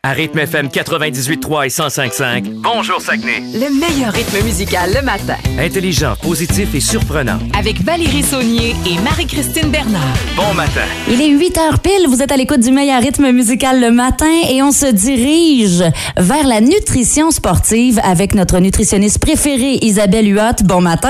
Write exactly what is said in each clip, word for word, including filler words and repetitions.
À Rythme F M quatre-vingt-dix-huit trois et cent cinq cinq. Bonjour Saguenay. Le meilleur rythme musical le matin. Intelligent, positif et surprenant. Avec Valérie Saunier et Marie-Christine Bernard. Bon matin. Il est huit heures pile, vous êtes à l'écoute du meilleur rythme musical le matin et on se dirige vers la nutrition sportive avec notre nutritionniste préférée Isabelle Huot. Bon matin.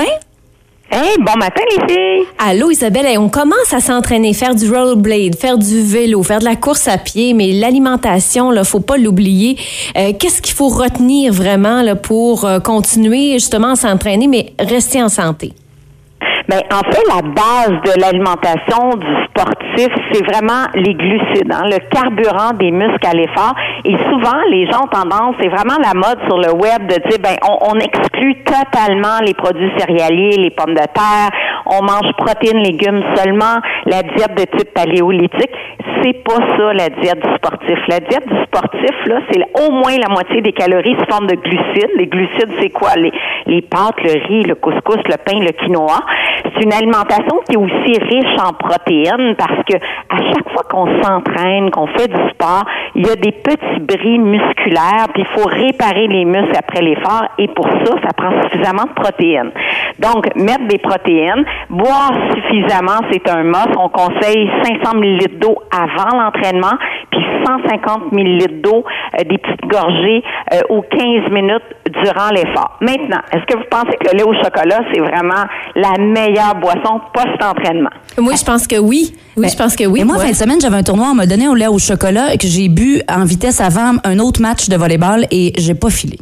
Hey, bon matin les filles! Allô Isabelle, hey, on commence à s'entraîner, faire du rollerblade, faire du vélo, faire de la course à pied, mais l'alimentation, là, faut pas l'oublier. Euh, qu'est-ce qu'il faut retenir vraiment là, pour euh, continuer justement à s'entraîner, mais rester en santé? Ben, en fait, la base de l'alimentation du sportif, c'est vraiment les glucides, hein, le carburant des muscles à l'effort. Et souvent, les gens ont tendance, c'est vraiment la mode sur le web de dire, ben, on, on exclut totalement les produits céréaliers, les pommes de terre, on mange protéines, légumes seulement, la diète de type paléolithique. C'est pas ça, la diète du sportif. La diète du sportif, là, c'est au moins la moitié des calories sous forme de glucides. Les glucides, c'est quoi? Les, les pâtes, le riz, le couscous, le pain, le quinoa. C'est une alimentation qui est aussi riche en protéines parce que à chaque fois qu'on s'entraîne, qu'on fait du sport, il y a des petits bris musculaires, puis il faut réparer les muscles après l'effort, et pour ça, ça prend suffisamment de protéines. Donc, mettre des protéines, boire suffisamment, c'est un must. On conseille cinq cents millilitres d'eau avant l'entraînement, puis cent cinquante millilitres d'eau, euh, des petites gorgées euh, aux quinze minutes durant l'effort. Maintenant, est-ce que vous pensez que le lait au chocolat, c'est vraiment la meilleure boisson post-entraînement? Moi, je pense que oui. Oui, ben, je pense que oui. Et moi, ouais. fin de semaine, j'avais un tournoi, on m'a donné au lait au chocolat que j'ai bu en vitesse avant un autre match de volleyball et j'ai pas filé.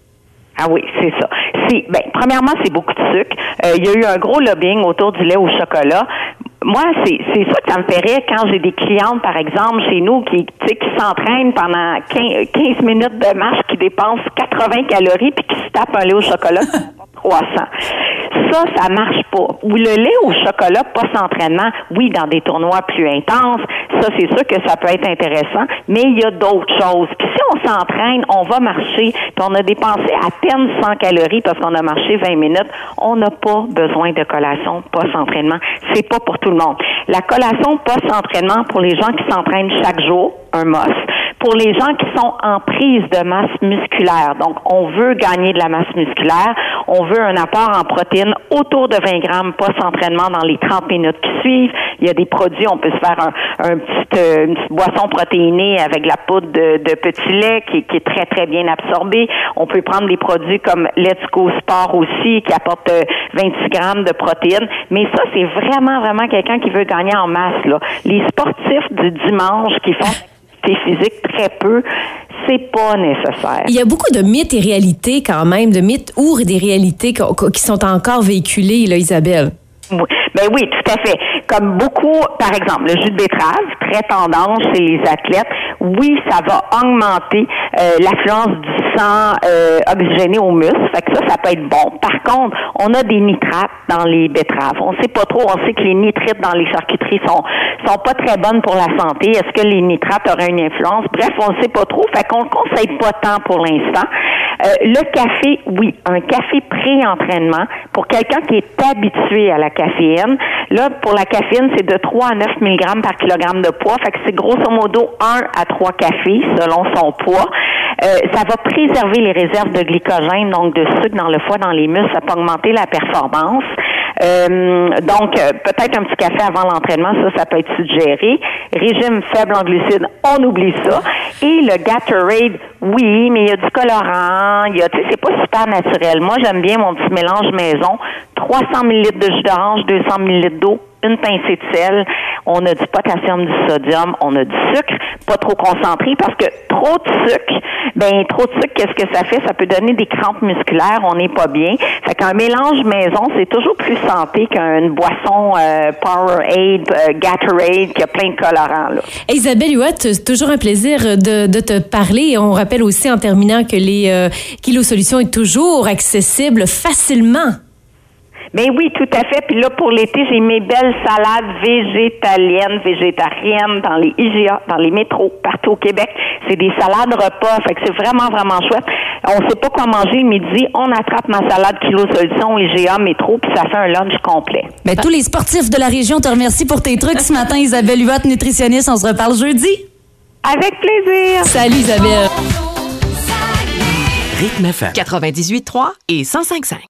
Ah oui, c'est ça. C'est, ben, premièrement, c'est beaucoup de sucre. Euh, il y a eu un gros lobbying autour du lait au chocolat. Moi, c'est, c'est ça que ça me fait rire quand j'ai des clientes, par exemple, chez nous, qui, tu sais, qui s'entraînent pendant quinze minutes de marche, qui dépensent quatre-vingts calories, puis qui se tapent un lait au chocolat trois cents. Ça, ça marche pas. Ou le lait au chocolat post-entraînement, oui, dans des tournois plus intenses, ça, c'est sûr que ça peut être intéressant, mais il y a d'autres choses. Puis si on s'entraîne, on va marcher, puis on a dépensé à peine cent calories parce qu'on a marché vingt minutes, on n'a pas besoin de collation post-entraînement. C'est pas pour tout le monde. La collation post-entraînement, pour les gens qui s'entraînent chaque jour, un must. Pour les gens qui sont en prise de masse musculaire, donc on veut gagner de la masse musculaire, on veut un apport en protéines autour de vingt grammes post-entraînement dans les trente minutes qui suivent. Il y a des produits, on peut se faire un, un petit, euh, une petite boisson protéinée avec la poudre de, de petit lait qui, qui est très, très bien absorbée. On peut prendre des produits comme Let's Go Sport aussi qui apportent euh, vingt-six grammes de protéines. Mais ça, c'est vraiment, vraiment quelqu'un qui veut gagner en masse, là. Les sportifs du dimanche qui font physique très peu, c'est pas nécessaire. Il y a beaucoup de mythes et réalités quand même, de mythes ou des réalités qui sont encore véhiculées, là, Isabelle. Oui. Ben oui, tout à fait. Comme beaucoup, par exemple, le jus de betterave, très tendance chez les athlètes. Oui, ça va augmenter euh, l'affluence du sang euh, oxygéné aux muscles. Fait que ça, ça peut être bon. Par contre, on a des nitrates dans les betteraves. On sait pas trop. On sait que les nitrites dans les charcuteries sont sont pas très bonnes pour la santé. Est-ce que les nitrates auraient une influence? Bref, on ne sait pas trop. Fait qu'on le conseille pas tant pour l'instant. Euh, le café, oui, un café pré-entraînement pour quelqu'un qui est habitué à la caféine. Là, pour la caféine, c'est de trois à neuf milligrammes par kilogramme de poids. Fait que c'est grosso modo un à trois cafés selon son poids. Euh, ça va préserver les réserves de glycogène, donc de sucre dans le foie, dans les muscles. Ça peut augmenter la performance. Euh, donc, euh, peut-être un petit café avant l'entraînement, ça, ça peut être suggéré. Régime faible en glucides, on oublie ça. Et le Gatorade, oui, mais il y a du colorant, il y a, tu sais, c'est pas super naturel. Moi, j'aime bien mon petit mélange maison. trois cents millilitres de jus d'orange, deux cents millilitres d'eau, une pincée de sel. On a du potassium, du sodium, on a du sucre, pas trop concentré parce que trop de sucre, ben trop de sucre, qu'est-ce que ça fait? Ça peut donner des crampes musculaires, on n'est pas bien. Fait qu'un mélange maison, c'est toujours plus santé qu'une boisson euh, Powerade, euh, Gatorade, qui a plein de colorants, là. Hey, Isabelle Huot, c'est toujours un plaisir de, de te parler. Et on rappelle aussi en terminant que les euh, Kilo Solutions est toujours accessible facilement. Ben oui, tout à fait. Puis là, pour l'été, j'ai mes belles salades végétaliennes, végétariennes dans les I G A, dans les métros, partout au Québec. C'est des salades repas. Fait que c'est vraiment, vraiment chouette. On sait pas quoi manger le midi. On attrape ma salade Kilo Solutions, I G A, métro, puis ça fait un lunch complet. Ben, tous les sportifs de la région te remercient pour tes trucs ce matin, Isabelle Huot, nutritionniste. On se reparle jeudi. Avec plaisir. Salut Isabelle. Rythme F M. quatre-vingt-dix-huit trois et cent cinq cinq.